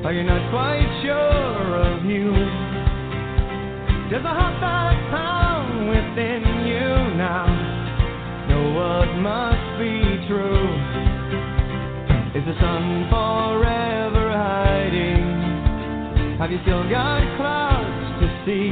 Are you not quite sure of you? Does the heart that pound within you now know what must be true? Is the sun forever hiding? Have you still got clouds to see?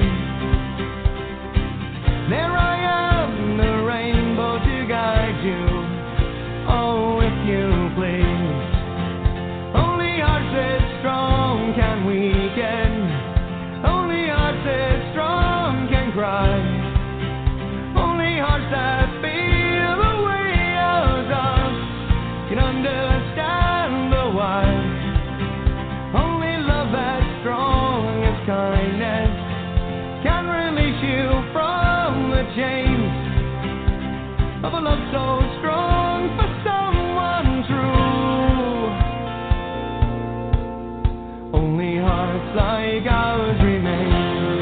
There I am, the rainbow to guide you. Oh, if you please. Only hearts as strong can weaken. Only hearts as strong can cry. Only hearts that feel the way ours does can understand the why. Only love as strong as kindness can release you from the chains of a love so strong for someone true. Only hearts like ours remain.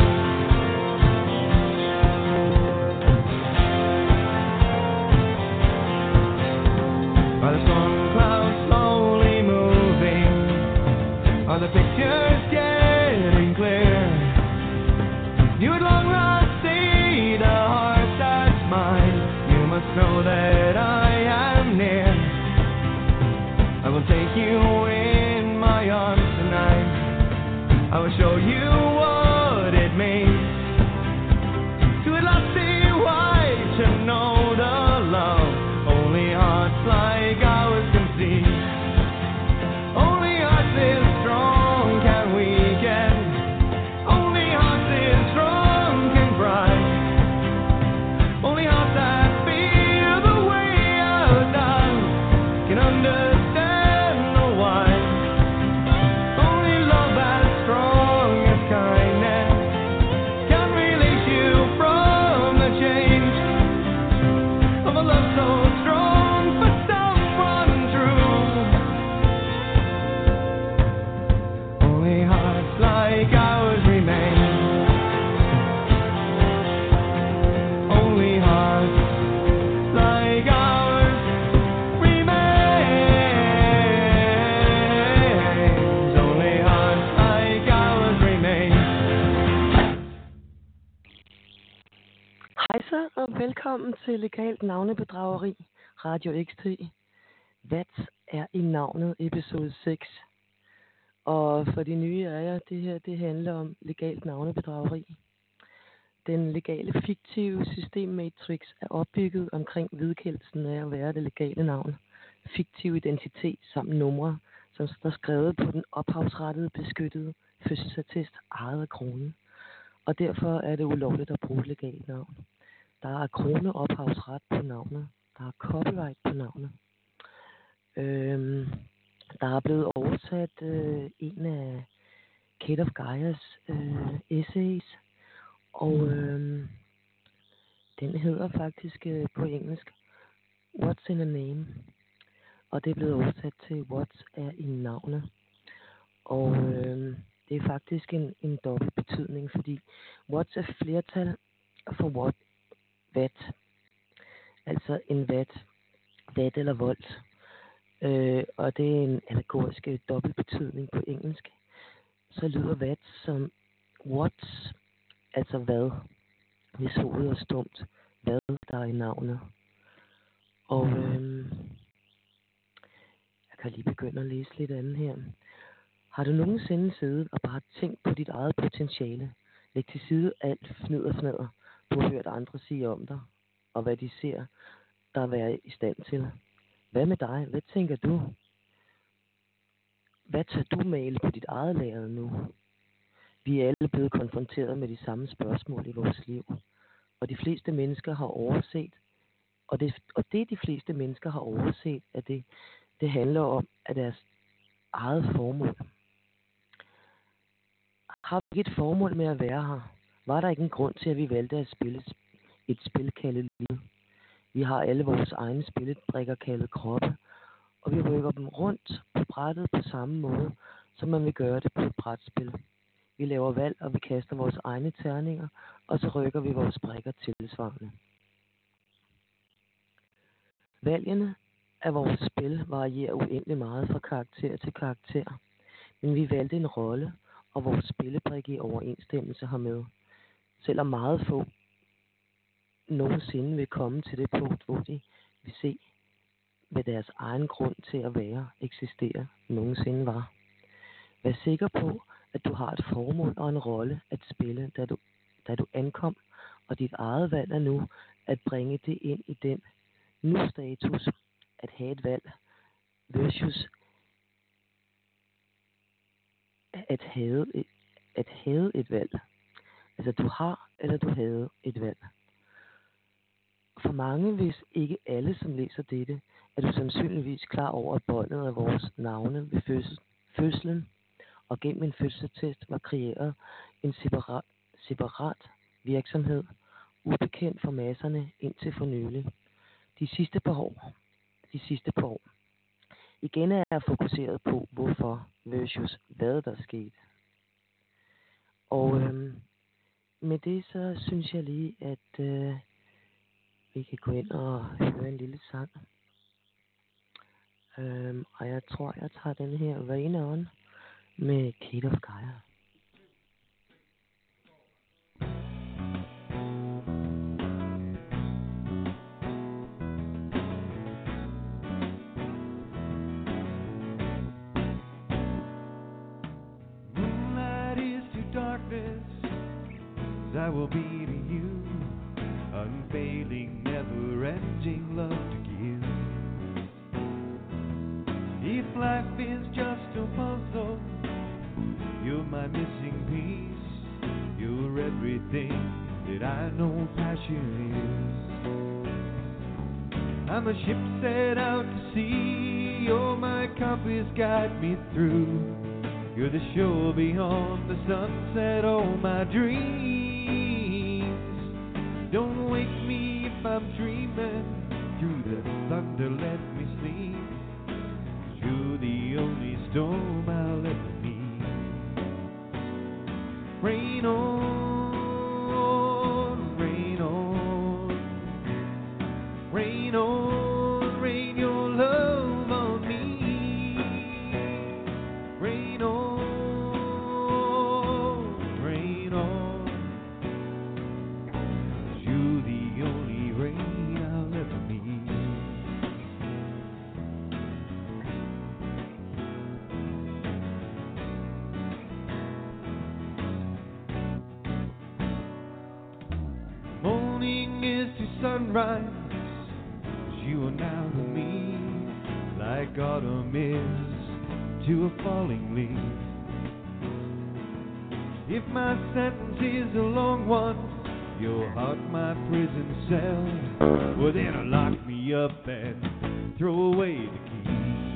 Are the storm clouds slowly moving? Are the pictures getting clear? You would long not see the heart that's mine. You must know that I am near. I will take you in my arms tonight. I will show you what it means to at last see why, to know the love only hearts like ours can see. Only hearts is strong can weaken. Only hearts is strong can cry. Only hearts that feel the way ours does can understand the why. Only love as strong as kindness can release you from the chains of a love so strong for someone true. Only hearts like ours remain. Only hearts like ours remains. Only hearts like ours remain. Hej så, og velkommen til Legalt Navnebedrageri, Radio XT. Hvad er i navnet, episode 6. Og for de nye af jer, det handler om legalt navnebedrageri. Den legale fiktive systemmatrix er opbygget omkring vedkendelsen af at være det legale navn, fiktiv identitet samt numre, som står skrevet på den ophavsrettede beskyttede fødselsattest ejet af kronen. Og derfor er det ulovligt at bruge et legalt navn. Der er kroneophavsret på navnet. Der er copyright på navnet. Der er blevet oversat en af Kate of Gaias essays, og den hedder faktisk på engelsk What's in a Name, og det er blevet oversat til What er i navnet. Og det er faktisk en dobbelt betydning, fordi what er flertal for hvad, altså en hvad eller volt. Og det er en allegorisk dobbelt betydning på engelsk. Så lyder hvad som what, altså hvad, hvis hovedet er stumt, hvad der er i navnet. Og jeg kan lige begynde at læse lidt andet her. Har du nogensinde siddet og bare tænkt på dit eget potentiale? Læg til side alt fnidder. Du har hørt andre sige om dig, og hvad de ser der være i stand til. Hvad med dig? Hvad tænker du? Hvad tør du male på dit eget lager nu? Vi er alle blevet konfronteret med de samme spørgsmål i vores liv. Og de fleste mennesker har overset, og det de fleste mennesker har overset, at det handler om at deres eget formål. Har vi ikke et formål med at være her? Var der ikke en grund til, at vi valgte at spille et spil kaldet liv? Vi har alle vores egne spillebrikker kaldet kroppe, og vi rykker dem rundt på brættet på samme måde, som man vil gøre det på et brætspil. Vi laver valg, og vi kaster vores egne terninger, og så rykker vi vores brikker tilsvarende. Valgene af vores spil varierer uendelig meget fra karakter til karakter. Men vi valgte en rolle, og vores spillebrik i overensstemmelse hermed. Selvom meget få nogensinde vil komme til det punkt, hvor de vil se, hvad deres egen grund til at være eksistere nogensinde var. Vær sikker på, at du har et formål og en rolle at spille, da du ankom, og dit eget valg er nu at bringe det ind i den nu-status at have et valg versus at have et valg. Altså du har eller du havde et valg. For mange, hvis ikke alle, som læser dette, er du sandsynligvis klar over, at båndet af vores navne ved fødslen og gennem en fødselstest var kreeret en separat virksomhed, ubekendt for masserne indtil for nylig. De sidste par år. Igen er jeg fokuseret på, hvorfor versus hvad der skete. Og med det så synes jeg lige, at vi kan gå ind og høre en lille sang. Og jeg tror, jeg tager den her Rain On med Kate of Gaia. I will be to you, unfailing, never-ending love to give. If life is just a puzzle, you're my missing piece. You're everything that I know passion is. I'm a ship set out to sea, you're my compass, guide me through. You're the shore beyond the sunset, all my dreams. Don't wake me if I'm dreaming, through the thunder let me sleep. You're the only storm I'll ever need. Rain on, rain on, rain on, rain your love on me. Rain on. Sunrise, 'cause you are now to me, like autumn is to a falling leaf. If my sentence is a long one, your heart my prison cell, well then lock me up and throw away the key.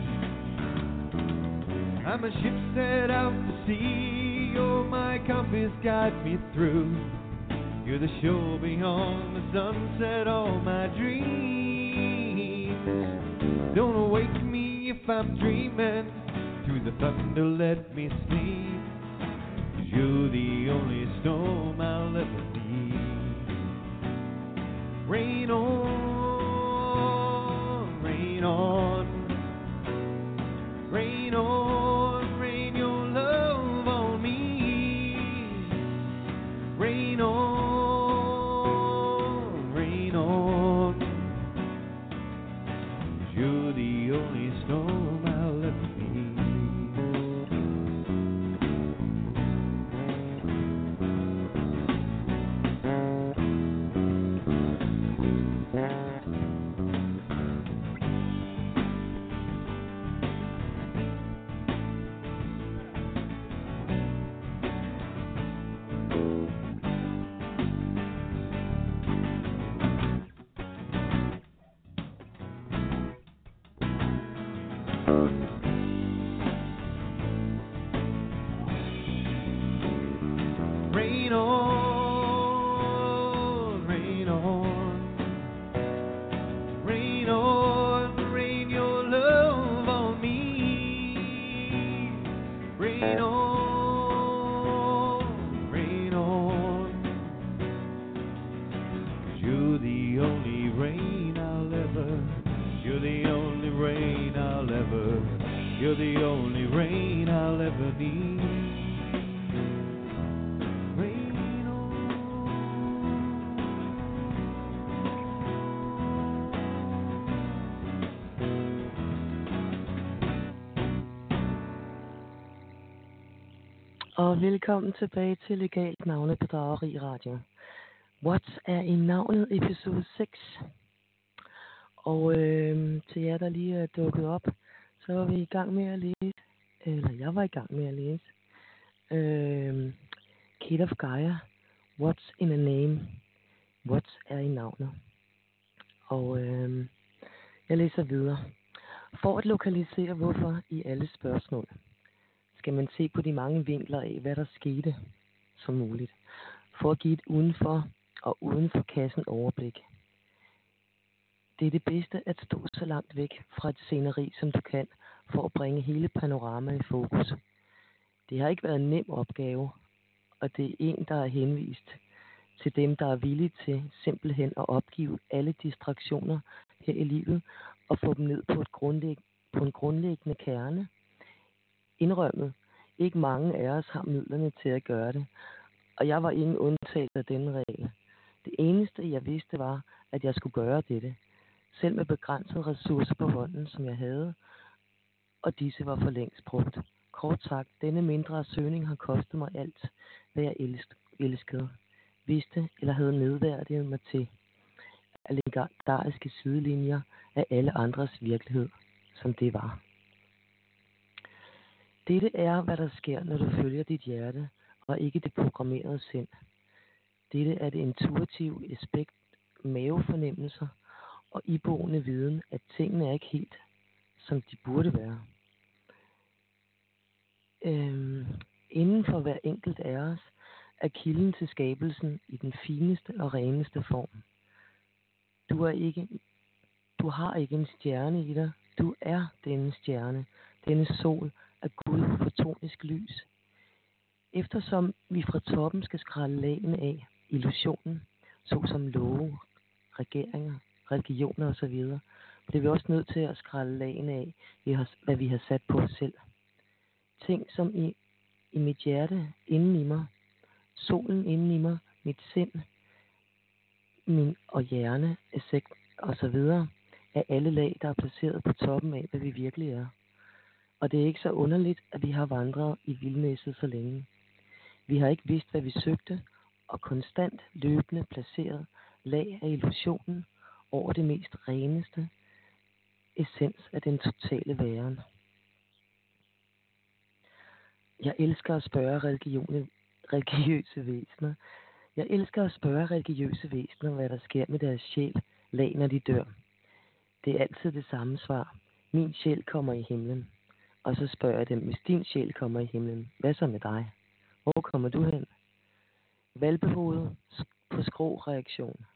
I'm a ship set out to sea, you're my compass, guide me through. You're the shore beyond the sunset, all my dreams. Don't wake me if I'm dreaming, through the thunder let me sleep. 'Cause you're the only storm I'll ever need. Rain on, rain on, rain on, rain your love on me. Rain on. You're the only storm I'll ever need. Rain on, rain on, rain on, rain your love on me. Rain on, rain on, 'cause you're the only rain I'll ever, you're the only rain I'll ever You're the only rain I'll ever need. Rain on. Og velkommen tilbage til Legalt Navnebedrageri Radio. What er i navnet episode 6? Og til jer, der lige er dukket op, så var vi i gang med at læse, eller jeg var i gang med at læse, Kate of Gaia, What's in a Name? What er i navnet? Og jeg læser videre. For at lokalisere hvorfor i alle spørgsmål, skal man se på de mange vinkler af, hvad der skete som muligt, for at give et udenfor og uden for kassen overblik. Det er det bedste at stå så langt væk fra et sceneri, som du kan, for at bringe hele panoramaet i fokus. Det har ikke været en nem opgave, og det er en, der er henvist til dem, der er villige til simpelthen at opgive alle distraktioner her i livet og få dem ned på en grundlæggende kerne. Indrømmet, ikke mange af os har midlerne til at gøre det, og jeg var ingen undtagelse af denne regel. Det eneste, jeg vidste, var, at jeg skulle gøre dette, selv med begrænsede ressourcer på hånden, som jeg havde, og disse var for længst brugt. Kort sagt, denne mindre søgning har kostet mig alt, hvad jeg elskede, vidste eller havde nedværdiget mig til, af legendariske sidelinjer af alle andres virkelighed, som det var. Dette er, hvad der sker, når du følger dit hjerte, og ikke det programmerede sind. Dette er det intuitive aspekt, mavefornemmelser og iboende viden, at tingene er ikke helt, som de burde være. Inden for hver enkelt af os er kilden til skabelsen i den fineste og reneste form. Du har ikke en stjerne i dig. Du er denne stjerne, denne sol af Gud fotonisk lys. Eftersom vi fra toppen skal skrælle lagene af illusionen, såsom love, regeringer, religioner osv., bliver vi også nødt til at skrælle lagene af, hvad vi har sat på os selv. Ting som i mit hjerte, inden i mig, solen inden i mig, mit sind, min og hjerne, effekt osv., er alle lag, der er placeret på toppen af, hvad vi virkelig er. Og det er ikke så underligt, at vi har vandret i vildnæsset så længe. Vi har ikke vidst, hvad vi søgte, og konstant løbende placeret lag af illusionen over det mest reneste essens af den totale væren. Jeg elsker at spørge religiøse væsener. Jeg elsker at spørge religiøse væsener, hvad der sker med deres sjæl, lag, når de dør. Det er altid det samme svar. Min sjæl kommer i himlen. Og så spørger jeg dem, hvis din sjæl kommer i himlen, hvad så med dig? Hvor kommer du hen? Hvalpehoved på skrå-reaktion.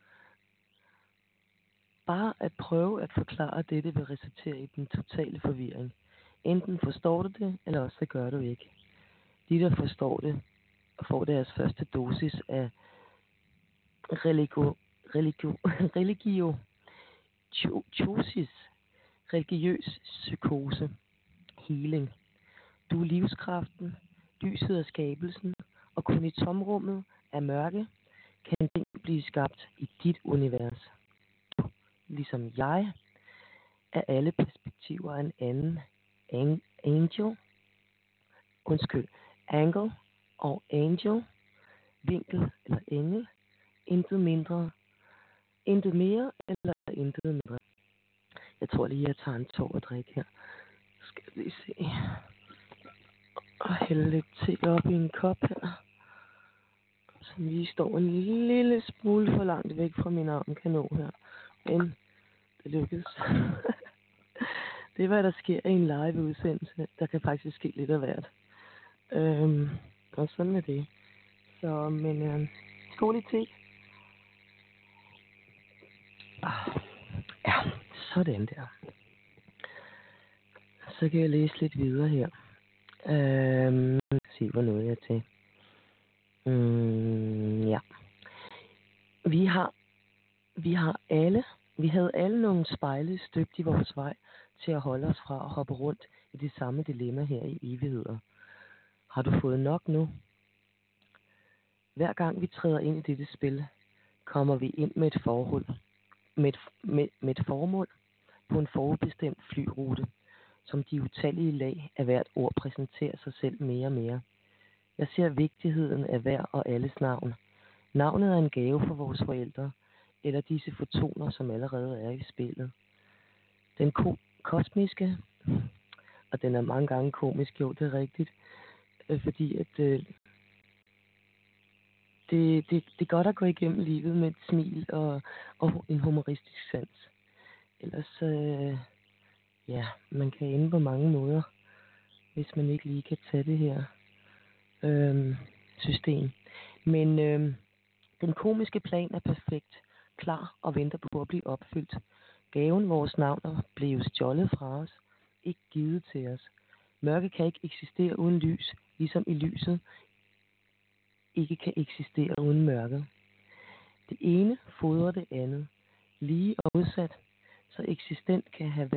Bare at prøve at forklare dette vil resultere i den totale forvirring. Enten forstår du det, eller også så gør du ikke. De, der forstår det, og får deres første dosis af religiøs psykose, healing. Du er livskraften, lyset af skabelsen, og kun i tomrummet af mørke kan ting blive skabt i dit univers. Ligesom jeg, er alle perspektiver en anden angle og angel, vinkel eller engel, intet mere eller intet mindre. Jeg tror lige, jeg tager en tår at drikke her. Skal vi lige se. Og hælde lidt te op i en kop her. Som lige står en lille smule for langt væk fra min armkanon her. Men det lykkedes. Det er, hvad der sker i en live-udsendelse. Der kan faktisk ske lidt af hvert. Og sådan er det. Så, men skål i te. Ja, sådan der. Så kan jeg læse lidt videre her. Se, hvor nåede jeg til. Ja. Vi havde alle nogle spejle støbt i vores vej til at holde os fra at hoppe rundt i det samme dilemma her i evigheder. Har du fået nok nu? Hver gang vi træder ind i dette spil, kommer vi ind med et forhold, med et formål på en forudbestemt flyrute, som de utallige lag af hvert ord præsenterer sig selv mere og mere. Jeg ser vigtigheden af hver og alles navn. Navnet er en gave for vores forældre, eller disse fotoner, som allerede er i spillet. Den kosmiske, og den er mange gange komisk, jo, det er rigtigt, fordi at det er godt at gå igennem livet med et smil og en humoristisk sans. Ellers, ja, man kan ende på mange måder, hvis man ikke lige kan tage det her system. Men den komiske plan er perfekt, klar og venter på at blive opfyldt. Gaven, vores navner, blev stjålet fra os, ikke givet til os. Mørke kan ikke eksistere uden lys, ligesom i lyset ikke kan eksistere uden mørket. Det ene fodrer det andet, lige og modsat, så eksistent kan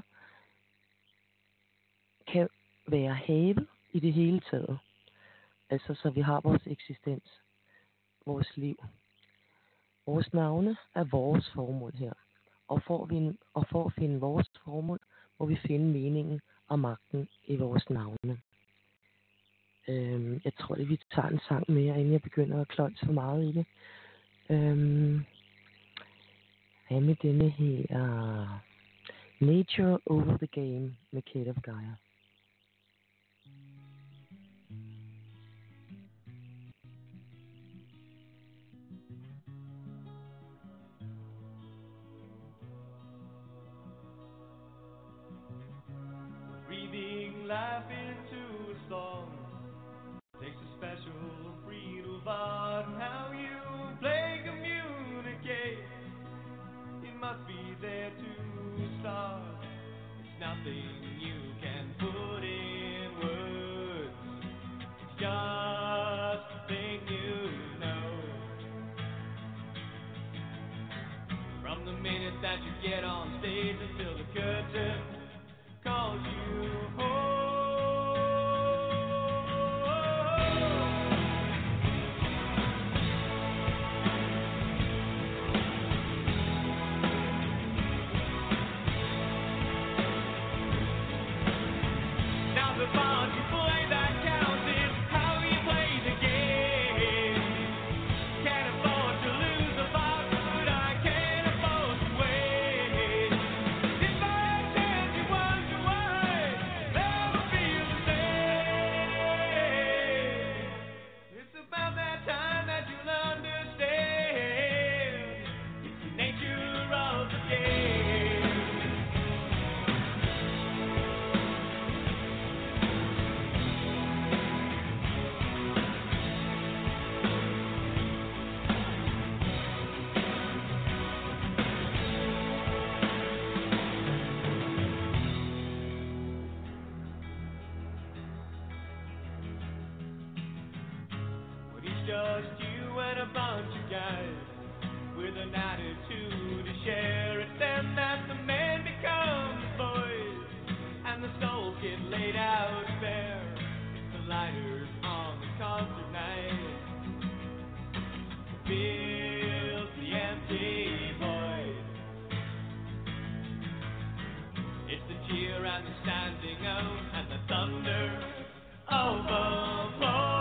være havet i det hele taget. Altså, så vi har vores eksistens, vores liv. Vores navne er vores formål her. Og for at finde vores formål, må vi finde meningen og magten i vores navne. Jeg tror lige, vi tager en sang mere, inden jeg begynder at kløjse for meget i det. Hvad med denne her? Nature Over the Game med Kate of Gaia. Breathing life into a song takes a special breed of art. How you play, communicate, it must be there to start. It's nothing you can put in words, it's just a thing you know. From the minute that you get on stage until the curtain calls you home. Now the part you play that counts is how you play the game. Can't afford to lose a fight, but I can't afford to wait. If I tell you wonder why, never feel the same. It's about that time that you'll understand. It's the nature of the game. When it's just you and a bunch of guys with an attitude to share, it's then that the man becomes the boys and the souls get laid out bare. It's the lighters on the concert night fills the empty void. It's the cheer and the standing out and the thunder of applause.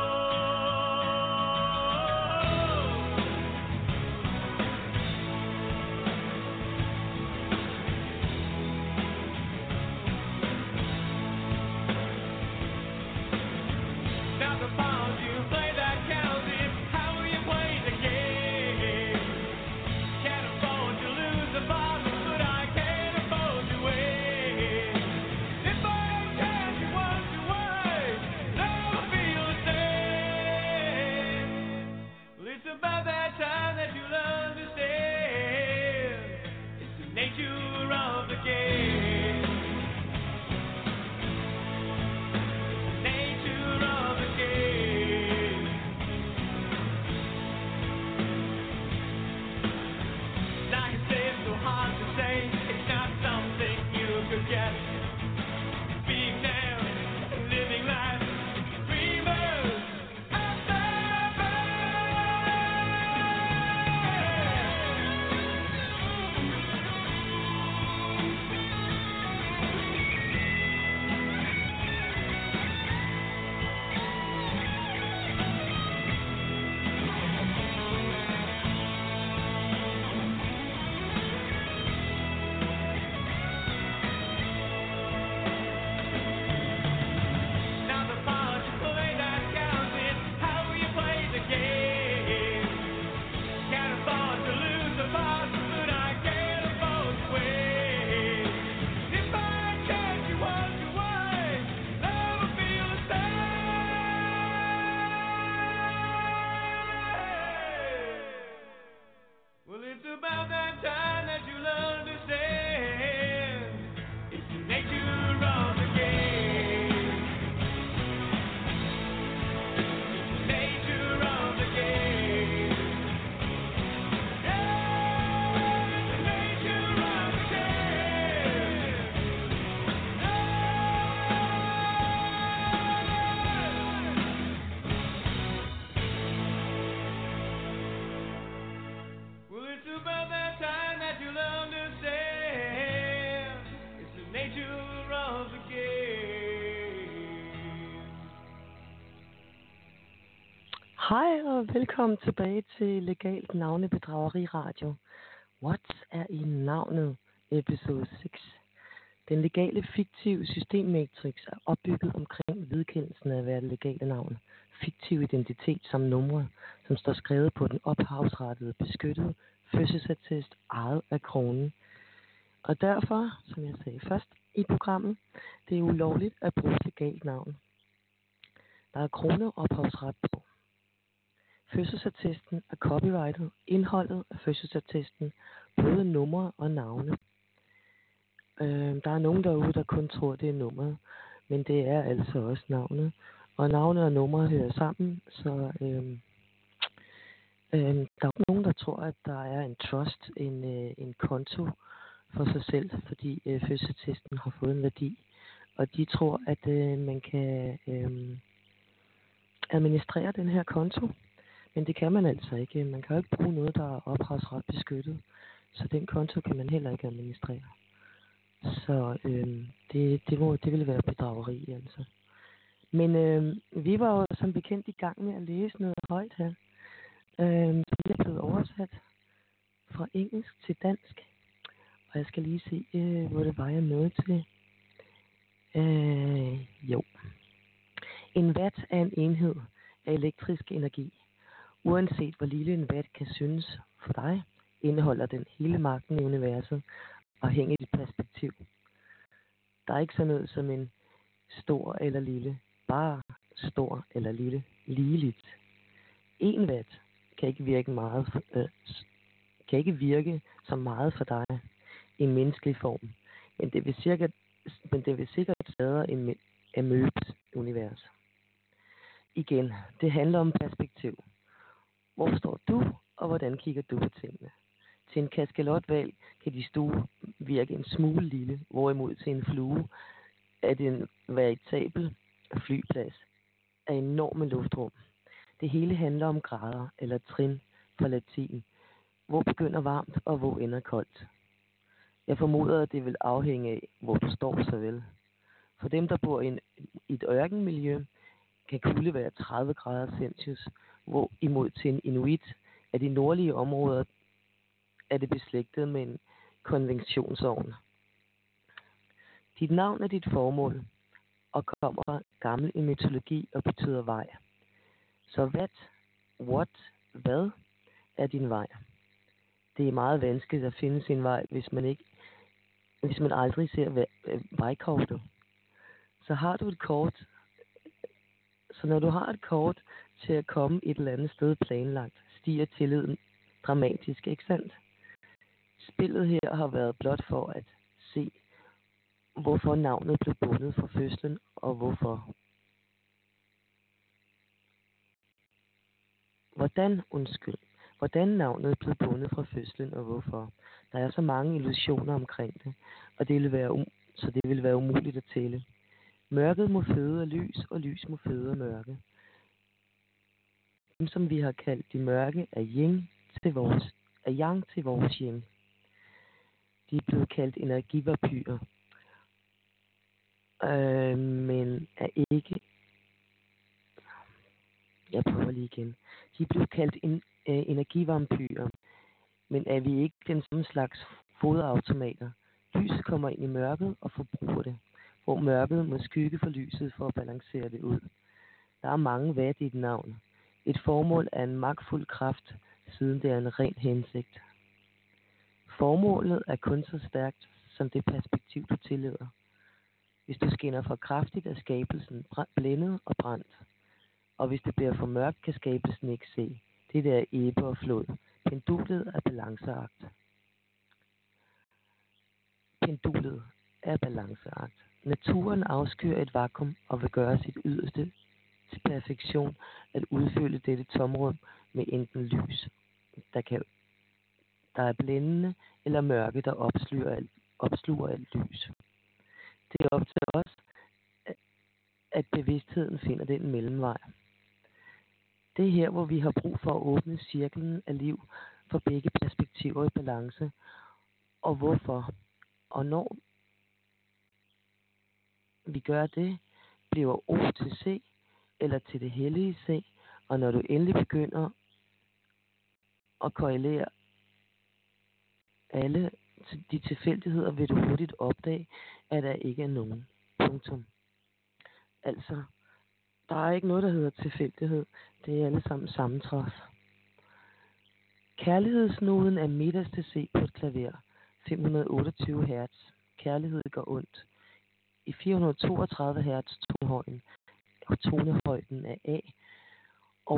Now the part you play that counts is how you play the game. Can't afford to lose the fight, but I can't afford to wait. If I tell you wonder why, never feel Hej og velkommen tilbage til Legalt Navnebedrageri Radio. What er i navnet? Episode 6. Den legale fiktive systemmatrix er opbygget omkring vedkendelsen af at være det legale navn. Fiktiv identitet som numre, som står skrevet på den ophavsrettede, beskyttede fødselsattest ejet af kronen. Og derfor, som jeg sagde først i programmet, det er ulovligt at bruge et legalt navn. Der er kroneophavsret på. Fødselsattesten er copyrightet. Indholdet af fødselsattesten, både numre og navne. Der er nogen derude, der kun tror, det er nummeret, men det er altså også navnet. Og navne og numre hører sammen, så der er nogen, der tror, at der er en trust, en konto for sig selv, fordi fødselsattesten har fået en værdi. Og de tror, at man kan administrere den her konto. Men det kan man altså ikke. Man kan jo ikke bruge noget, der er ophavsret beskyttet. Så den konto kan man heller ikke administrere. Så det ville være bedrageri, altså. Men vi var jo som bekendt i gang med at læse noget højt her. Som er blevet oversat fra engelsk til dansk. Og jeg skal lige se, hvor det var, jeg nåede til. Jo. En watt er en enhed af elektrisk energi. Uanset hvor lille en watt kan synes for dig, indeholder den hele magten i universet og hænger i dit perspektiv. Der er ikke sådan noget som en stor eller lille, bare stor eller lille, ligeligt. 1 watt kan ikke virke så meget for dig i menneskelig form, men det vil sikkert sladre en amøbes univers. Igen, det handler om perspektiv. Hvor står du, og hvordan kigger du på tingene? Til en kaskelothval kan de stue virke en smule lille, hvorimod til en flue er det en veritabel flyplads af enorme luftrum. Det hele handler om grader eller trin fra latin. Hvor begynder varmt, og hvor ender koldt? Jeg formoder, at det vil afhænge af, hvor du står så vel. For dem, der bor i et ørkenmiljø, kan kulde være 30 grader Celsius, hvor imod til en inuit af de nordlige områder er det beslægtet med en konvektionsovn. Dit navn er dit formål og kommer fra gammel i mytologi og betyder vej. Så hvad er din vej? Det er meget vanskeligt at finde sin vej, hvis man aldrig ser vejkortet. Så når du har et kort til at komme et eller andet sted planlagt, stiger tilliden dramatisk, ikke sandt? Spillet her har været blot for at se, hvorfor navnet blev bundet fra fødslen, og hvorfor. Hvordan navnet blev bundet fra fødslen, og hvorfor. Der er så mange illusioner omkring det, og det vil være umuligt at tælle. Mørket må føde af lys, og lys må føde af mørke. Dem, som vi har kaldt de mørke, er yang til vores yin. De er blevet kaldt energivampyrer, men er ikke... Jeg prøver lige igen. De er blevet kaldt energivampyrer, men er vi ikke den samme slags foderautomater? Lyset kommer ind i mørket og forbruger det, hvor mørket må skygge for lyset for at balancere det ud. Der er mange watt i et navn. Et formål er en magtfuld kraft, siden det er en ren hensigt. Formålet er kun så stærkt, som det perspektiv, du tillader. Hvis du skinner for kraftigt, er skabelsen blændet og brændt. Og hvis det bliver for mørkt, kan skabelsen ikke se. Det der er ebbe og flod. Pendulet er balanceakt. Naturen afskyr et vakuum og vil gøre sit yderste til perfektion at udfylde dette tomrum med enten lys, der er blændende, eller mørke, der opsluger alt lys. Det er op til os, at bevidstheden finder den mellemvej. Det er her, hvor vi har brug for at åbne cirklen af liv for begge perspektiver i balance. Og hvorfor? Og når vi gør det, bliver O til C, eller til det hellige C, Og når du endelig begynder at korrelere alle de tilfældigheder, vil du hurtigt opdage, at der ikke er nogen. Punktum. Altså, der er ikke noget, der hedder tilfældighed. Det er alle sammen sammentræf. Kærlighedsnoden er midterste C på et klaver. 528 Hz. Kærlighed går ondt. I 432 Hz tonehøjden. Og tonehøjden er A. Og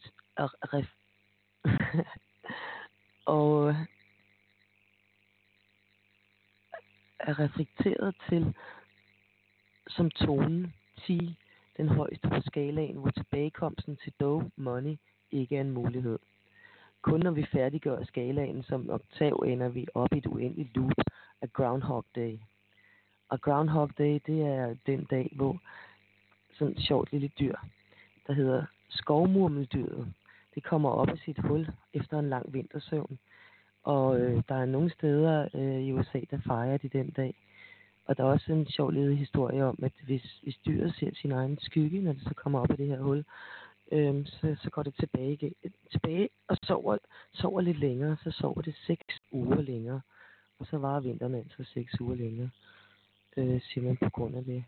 er reflekteret til som tonen 10, den højeste på skalaen, hvor tilbagekomsten til Do Money ikke er en mulighed. Kun når vi færdiggør skalaen som oktav, ender vi op i et uendeligt loop af Groundhog Day. Og Groundhog Day, det er den dag, hvor sådan et sjovt lille dyr, der hedder skovmurmeldyret, det kommer op af sit hul efter en lang vintersøvn. Og der er nogle steder i USA, der fejrer de den dag. Og der er også en sjov lille historie om, at hvis dyret ser sin egen skygge, når det så kommer op af det her hul, så går det tilbage og sover lidt længere. Så sover det 6 uger længere. Og så varer vinteren altså 6 uger længere, siger man på grund af det.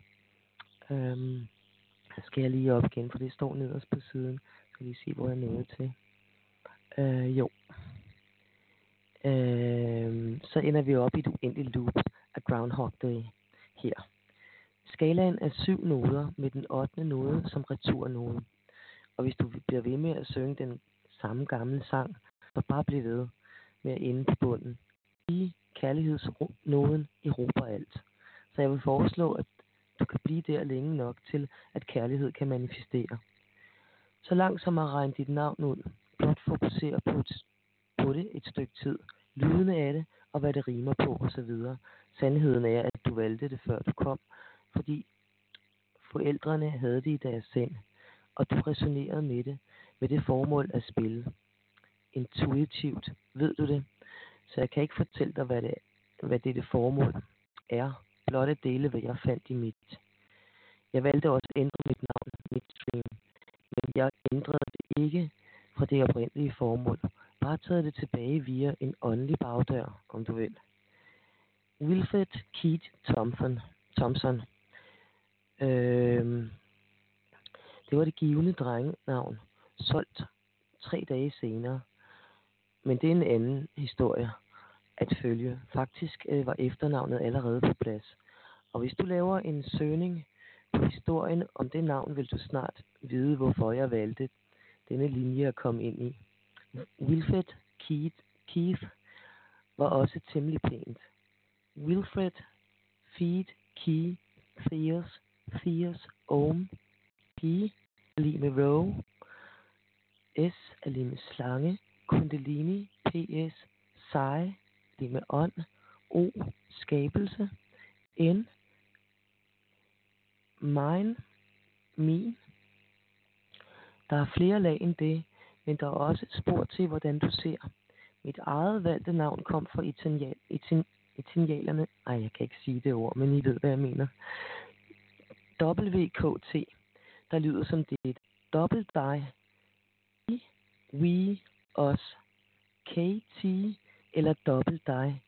Skal jeg lige op igen, for det står nederst på siden. Så lige se, hvor jeg er nået til. Så ender vi op i et uendeligt loop af Groundhog Day her. Skalaen er 7 noder med den 8. node som returnode. Og hvis du bliver ved med at synge den samme gamle sang, så bare bliv ved med at ende på bunden. I kærlighedsnoden erobrer alt. Så jeg vil foreslå, at du kan blive der længe nok til, at kærlighed kan manifestere. Så langsomt at regne dit navn ud. Blot fokusere på det et stykke tid. Lydene af det, og hvad det rimer på, osv. Sandheden er, at du valgte det, før du kom, fordi forældrene havde det i deres sind, og du resonerede med det formål at spille. Intuitivt, ved du det? Så jeg kan ikke fortælle dig, hvad det formål er. Blot at dele, hvad jeg fandt i mit. Jeg valgte også at ændre mit navn, midstream, men jeg ændrede det ikke fra det oprindelige formål. Bare taget det tilbage via en åndelig bagdør, om du vil. Wilfred Keith Thompson. Det var det givende drengenavn, solgt 3 dage senere. Men det er en anden historie at følge. Faktisk var efternavnet allerede på plads. Og hvis du laver en søgning på historien om det navn, vil du snart vide, hvorfor jeg valgte denne linje at komme ind i. Wilfred Keith var også temmelig pænt. Wilfred Feed Key Theos Ohm P lige med row S er lige med slange Kundalini PS Sai lige med ånd O skabelse N min der er flere lag end det, men der er også et spor til, hvordan du ser. Mit eget valgte navn kom fra italienerne. Jeg kan ikke sige det ord, men I ved, hvad jeg mener. WKT, der lyder som det. Dobbelt dig. We, os. KT eller dobbelt dig.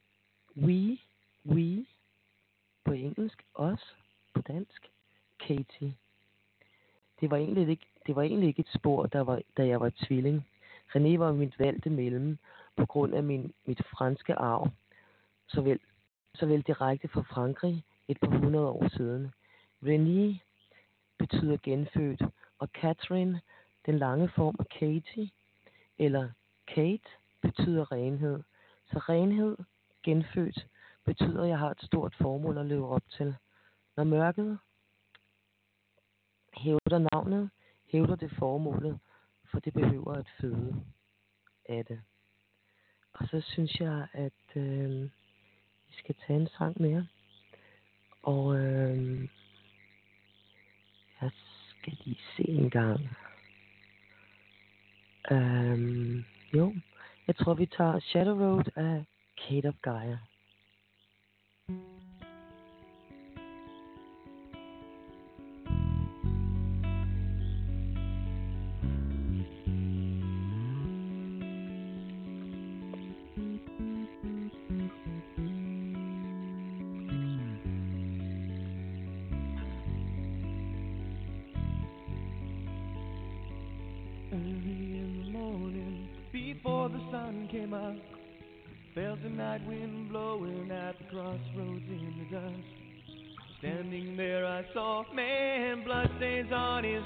We, på engelsk. Os, på dansk. KT. Det var egentlig ikke et spor, da jeg var tvilling. René var mit valgte mellem på grund af mit franske arv, såvel direkte fra Frankrig et par 100 år siden. René betyder genfødt, og Catherine, den lange form af Katie, eller Kate, betyder renhed. Så renhed, genfødt, betyder, at jeg har et stort formål at leve op til. Når mørket hævder navnet, hævder det formålet, for det behøver at føde af det. Og så synes jeg, at vi skal tage en sang mere. Og jeg skal lige se en gang. Jeg tror, vi tager Shadow Road af Kate of Gaia. early in the morning, before the sun came up, felt the night wind blowing at the crossroads in the dust. Standing there I saw man, bloodstains on his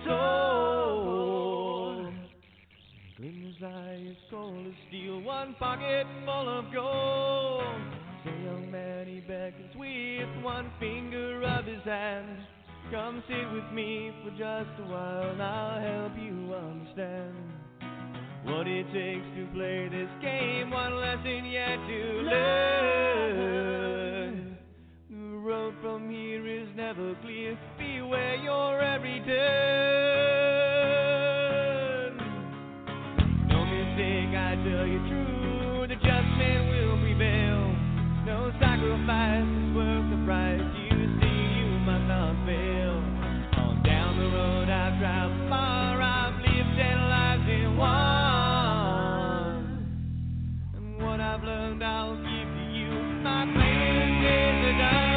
soul. Gleaming his eye as cold as steel, one pocket full of gold. So young man, he beckons with one finger of his hand. Come sit with me for just a while, and I'll help you understand what it takes to play this game. One lesson yet to learn. The road from here is never clear. Beware your every turn. No mistake, I tell you true. The just man will prevail. No sacrifice is worth the price. You see, you must not fail. On down the road I've traveled far. I've lived 10 lives in one. And what I've learned I'll give to you. My plan is done.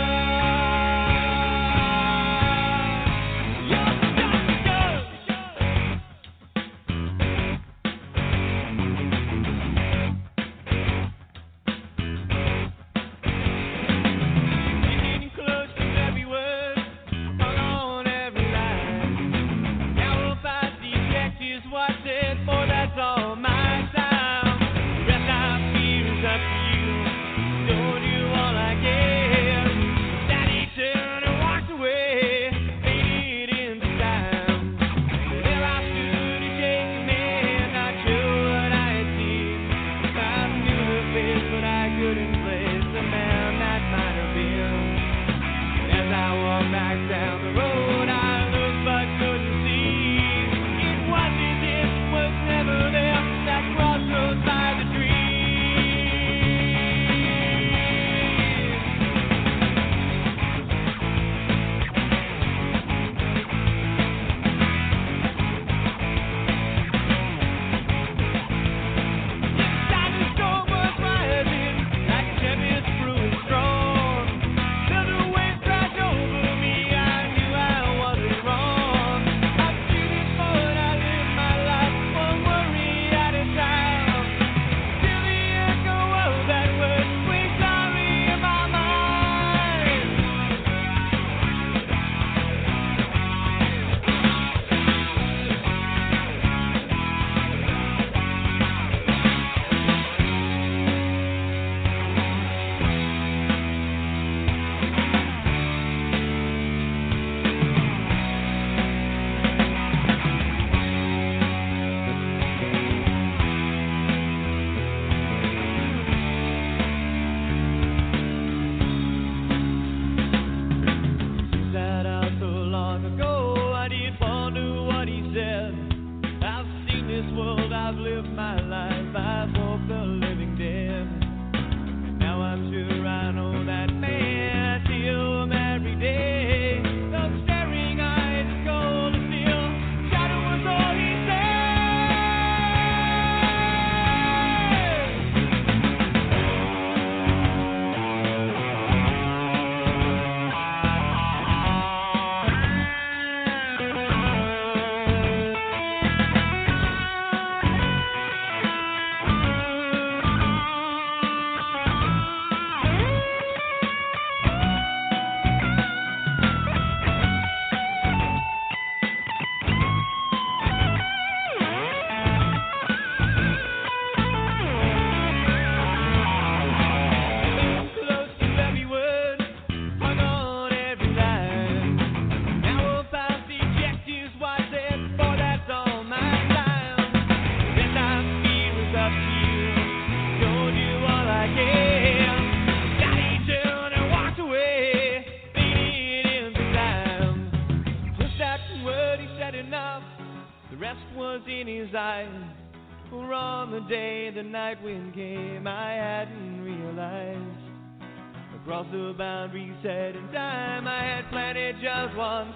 For on the day the night wind came, I hadn't realized. Across the boundary set in time, I had planted just one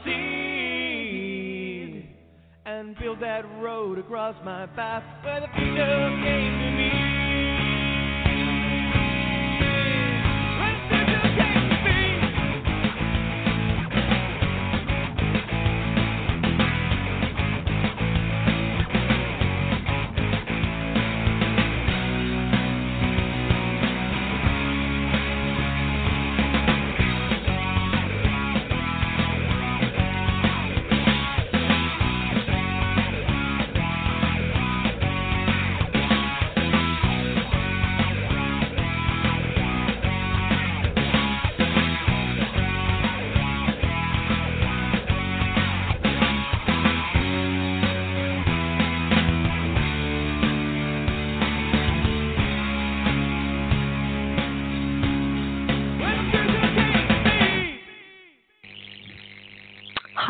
seed and built that road across my path where the future came to me.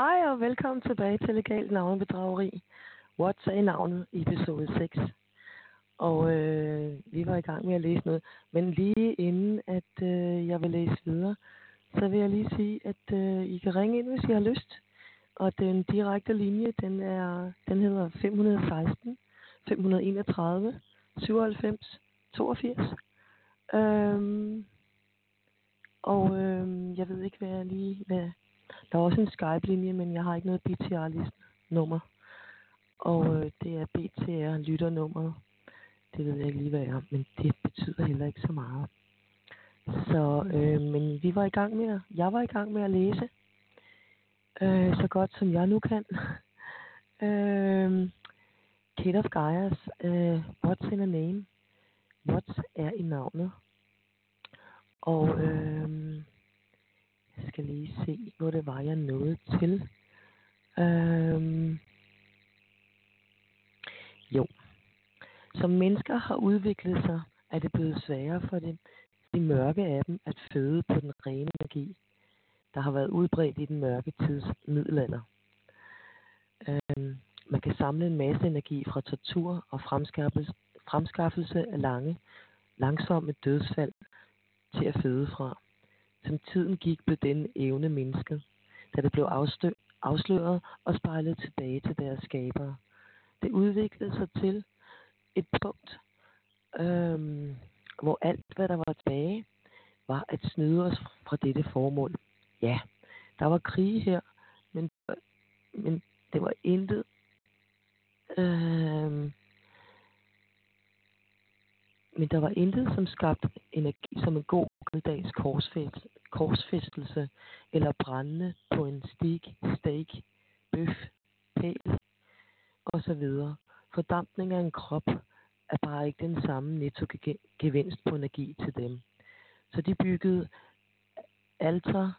Hej og velkommen tilbage til Legalt Navnebedrageri. What's er i navnet, episode 6. Og vi var i gang med at læse noget. Men lige inden at jeg vil læse videre, så vil jeg lige sige, at I kan ringe ind, hvis I har lyst. Og den direkte linje, den hedder 516 531 97 82. Jeg ved ikke, hvad der er også en Skype-linje, men jeg har ikke noget BTR-liste-nummer. Og det er BTR-lytternummeret. Det ved jeg ikke lige, hvad er, men det betyder heller ikke så meget. Så, men jeg var i gang med at læse, så godt som jeg nu kan. Kate of Gaia's What's in a Name? What's er i navnet? Og jeg skal lige se, hvor det var, jeg nåede til. Jo. Som mennesker har udviklet sig, er det blevet sværere for de mørke af dem at føde på den rene energi, der har været udbredt i den mørke tids middelalder. Man kan samle en masse energi fra tortur og fremskaffelse af langsomme dødsfald til at føde fra. Som tiden gik, blev denne evne mindsket, da det blev afsløret og spejlet tilbage til deres skabere. Det udviklede sig til et punkt, hvor alt, hvad der var tilbage, var at snyde os fra dette formål. Ja, der var krige her, men det var intet, men der var intet, som skabte energi som en god gammeldags korsfæstelse eller brændende på en steak, bøf, pæl og så videre. Fordampning af en krop er bare ikke den samme netto-gevinst på energi til dem. Så de byggede alternate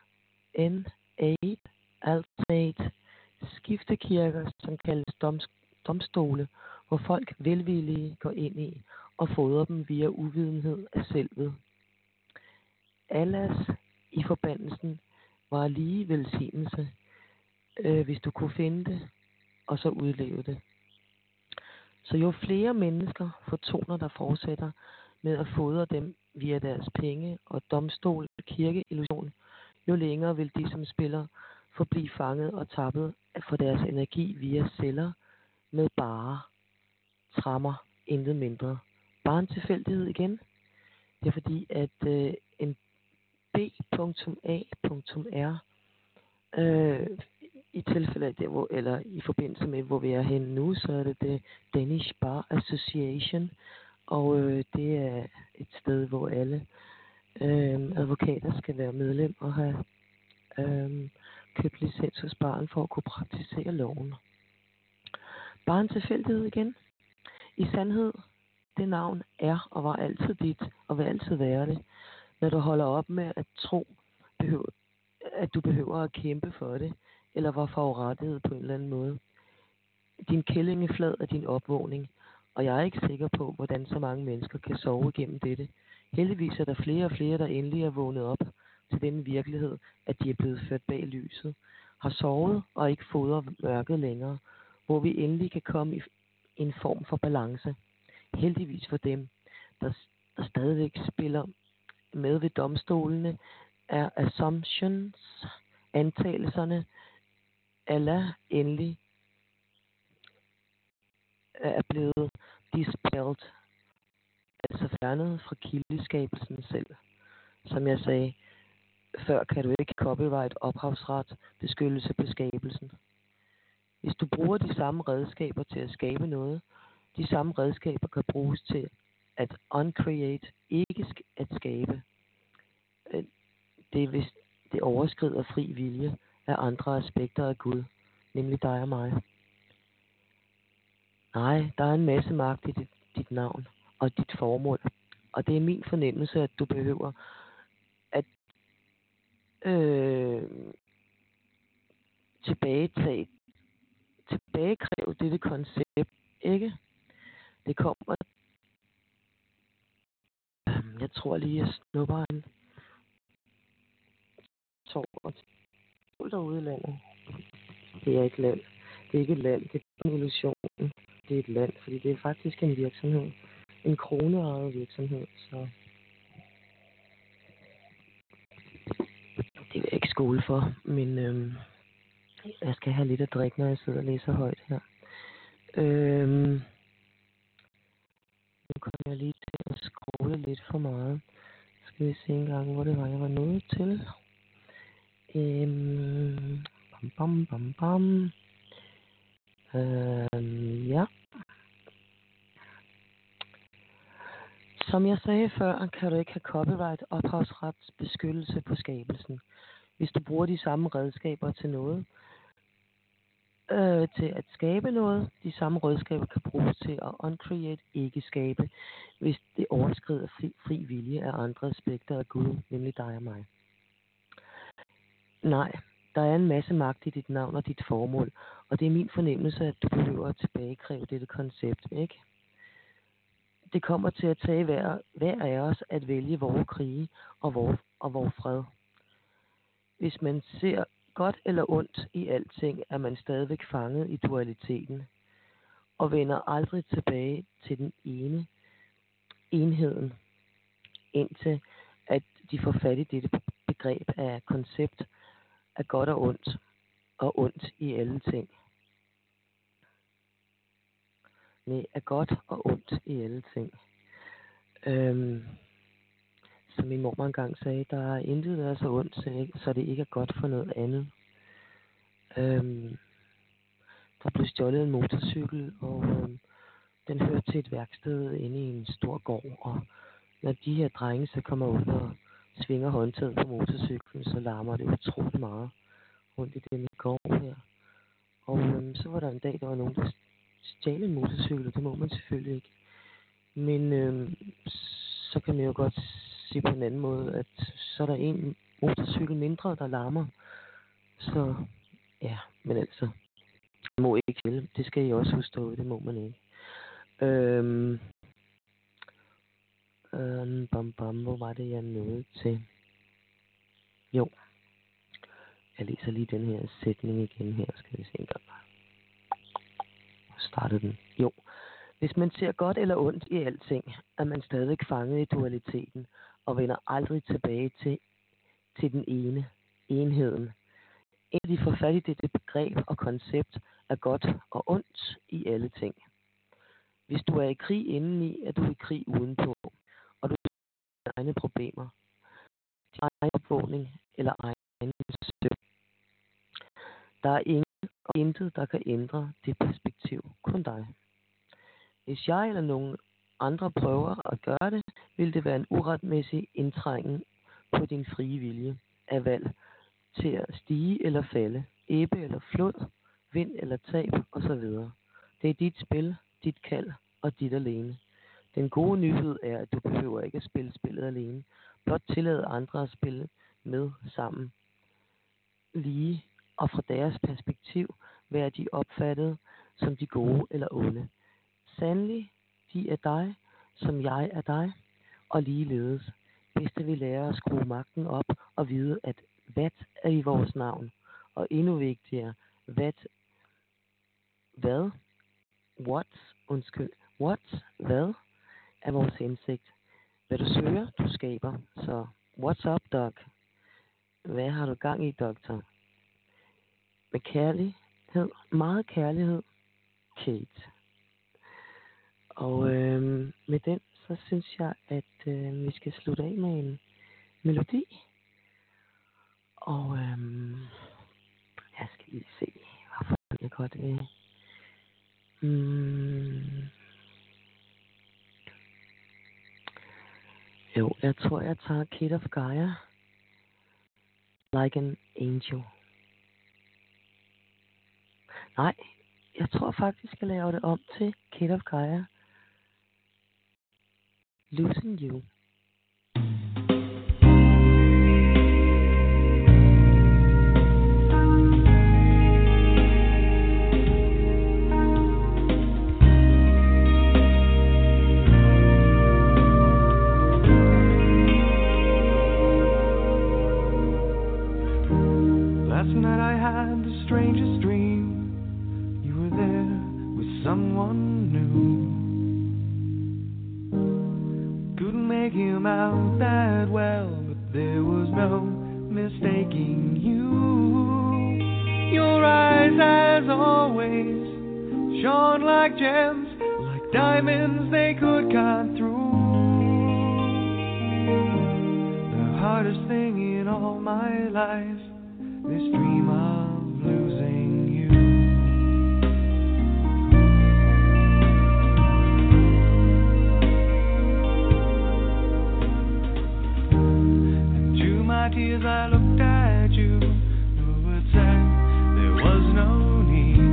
skiftekirker, som kaldes domstole, hvor folk velvillige går ind i og fodrer dem via uvidenhed af selvet. Allahs i forbandelsen var lige velsignelse, hvis du kunne finde det, og så udleve det. Så jo flere mennesker fortoner, der fortsætter med at fodre dem via deres penge og domstol og kirkeillusion, jo længere vil de, som spiller, forblive fanget og tappet for deres energi via celler med bare trammer, intet mindre. Bare en tilfældighed igen. Det er fordi, at en B.A.R. I tilfælde af det, eller i forbindelse med, hvor vi er henne nu, så er det Danish Bar Association, og det er et sted, hvor alle advokater skal være medlem og have købt licens hos baren for at kunne praktisere loven. Bare en tilfældighed igen. I sandhed, det navn er og var altid dit, og vil altid være det, når du holder op med at tro, at du behøver at kæmpe for det, eller var forurettet på en eller anden måde. Din kællingeflad er din opvågning, og jeg er ikke sikker på, hvordan så mange mennesker kan sove igennem dette. Heldigvis er der flere og flere, der endelig er vågnet op til den virkelighed, at de er blevet ført bag lyset, har sovet og ikke fodrer mørket længere, hvor vi endelig kan komme i en form for balance. Heldigvis for dem, der stadigvæk spiller med ved domstolene, er assumptions, antagelserne, Allah endelig er blevet dispelled, altså fjernet fra kildeskabelsen selv. Som jeg sagde før, kan du ikke copyright ophavsret beskyttelse på skabelsen. Hvis du bruger de samme redskaber til at skabe noget, de samme redskaber kan bruges til at uncreate, ikke at skabe. Det er, hvis det overskrider fri vilje af andre aspekter af Gud, nemlig dig og mig. Nej, der er en masse magt i dit navn og dit formål. Og det er min fornemmelse, at du behøver at tilbagekræve dette koncept, ikke? Det kommer. Jeg tror lige, jeg snupper en tår derude i landet. Det er et land. Det er ikke et land, det er en illusion. Det er et land, fordi det er faktisk en virksomhed. En kroneejet virksomhed, så det vil jeg ikke skole for, men jeg skal have lidt at drikke, når jeg sidder og læser højt her. Nu kommer jeg lige til at scrolle lidt for meget. Skal vi se en gang, hvor det var, jeg var nået til. Ja. Som jeg sagde før, kan du ikke have copyright ophavsretsbeskyttelse på skabelsen. Hvis du bruger de samme redskaber til noget, til at skabe noget, de samme redskaber kan bruges til at uncreate, ikke skabe, hvis det overskrider fri vilje af andre aspekter af Gud, nemlig dig og mig. Nej, der er en masse magt i dit navn og dit formål, og det er min fornemmelse, at du behøver at tilbagekræve dette koncept, ikke? Det kommer til at tage hver af os at vælge vores krige og vores fred. Hvis man ser godt eller ondt i alting, er man stadigvæk fanget i dualiteten og vender aldrig tilbage til den ene enheden, indtil at de får fat i dette begreb af koncept af godt og ondt i alle ting. Nej, af godt og ondt i alle ting. Som min mor engang sagde, der er intet, der er så ondt, så det ikke er godt for noget andet. Der blev stjålet en motorcykel, og den hørte til et værksted inde i en stor gård. Og når de her drenge så kommer ud og svinger håndtaget på motorcyklen, så larmer det utroligt meget rundt i den gård her. Og så var der en dag, der var nogen, der stjal en motorcykel, og det må man selvfølgelig ikke. Men så kan man jo godt sige på en anden måde, at så er der en motorcykel mindre, der larmer. Så ja, men altså, man må ikke hjælpe. Det skal I også huske derude, det må man ikke. Hvor var det, jeg nåede til? Jo, jeg læser lige den her sætning igen her, skal vi se en gang. Startede den. Jo. Hvis man ser godt eller ondt i alting, er man stadig fanget i dualiteten og vender aldrig tilbage til den ene enheden. Indtil de får fat i dette begreb og koncept af godt og ondt i alle ting. Hvis du er i krig indeni, er du i krig udenpå, og du har egne problemer, din egen opvågning eller egen søvn. Der er ingen og intet, der kan ændre det perspektiv, kun dig. Hvis jeg eller nogen andre prøver at gøre det, vil det være en uretmæssig indtrængen på din frie vilje af valg til at stige eller falde, ebbe eller flod, vind eller tab osv. Det er dit spil, dit kald og dit alene. Den gode nyhed er, at du behøver ikke at spille spillet alene. Blot tillade andre at spille med sammen. Lige og fra deres perspektiv være de opfattet som de gode eller onde. Sandelig, de er dig, som jeg er dig, og ligeledes. Bedst vi lærer at skrue magten op og vide, at hvad er i vores navn, og endnu vigtigere, hvad, hvad er vores hensigt. Hvad du søger, du skaber. Så, what's up, doc? Hvad har du gang i, doktor? Med kærlighed, meget kærlighed, Kate. Og med den, så synes jeg, at vi skal slutte af med en melodi. Og jeg skal lige se, hvorfor jeg godt vil. Jo, jeg tror, jeg tager Kate of Gaia. Like an Angel. Nej, jeg tror faktisk, jeg laver det om til Kate of Gaia. Losing You. Last night I had the strangest dream. You were there with someone new. Couldn't make him out that well, but there was no mistaking you. Your eyes, as always, shone like gems, like diamonds they could cut through. The hardest thing in all my life, this dream of losing you. And to my tears I looked at you. No words said, there was no need.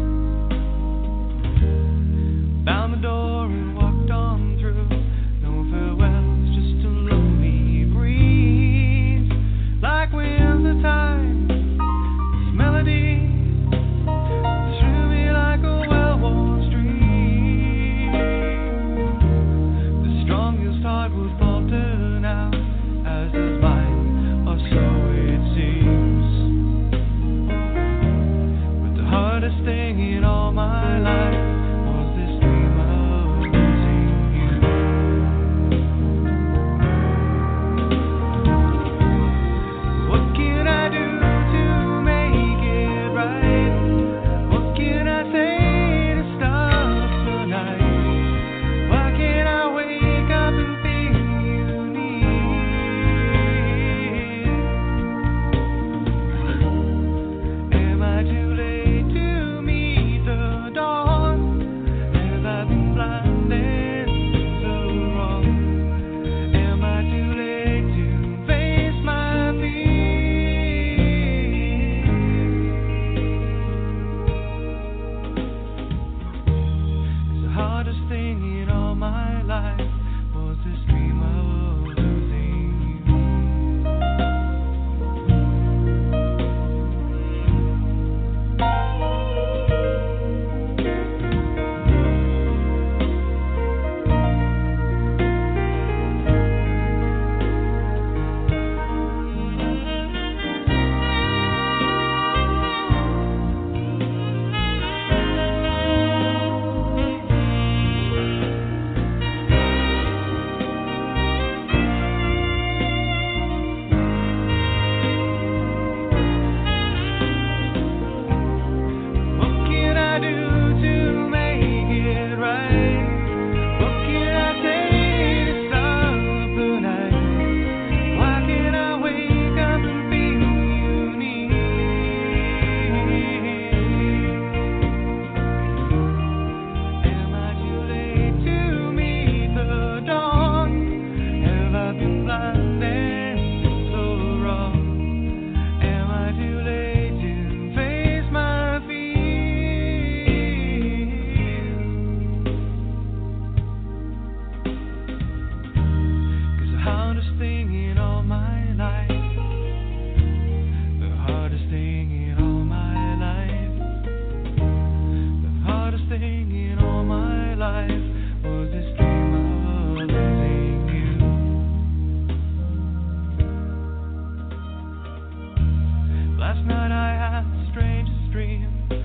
Found the door and walked on through. No farewells, just a lonely breeze. Like winter time, this melody threw me like a well-worn stream. The strongest heart will falter now, as does mine, or so it seems. But the hardest thing in all my life was this dream of losing you. What can I do to make it right? What can I say to stop the night? Why can't I wake up and feel you near? Am I too late to meet the dawn? Have I been blind and so wrong? Am I too late to face my fears? 'Cause the hardest thing in all my life was this dream of losing you. What can I do to make it right? What can I say to stop the night? Why can't I wake up and feel you near? Am I too late to meet the dawn? Have I been blind and so wrong? Am I too late to face my fears? 'Cause the hardest thing in all my life, the hardest thing in all my life, the hardest thing in all my life was this dream of losing you. Last night I had the strangest dream.